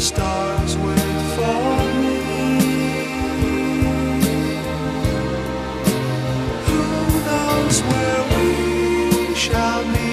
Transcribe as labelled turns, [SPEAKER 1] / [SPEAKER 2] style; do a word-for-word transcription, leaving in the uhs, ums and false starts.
[SPEAKER 1] stars wait for me. Who knows where we shall meet?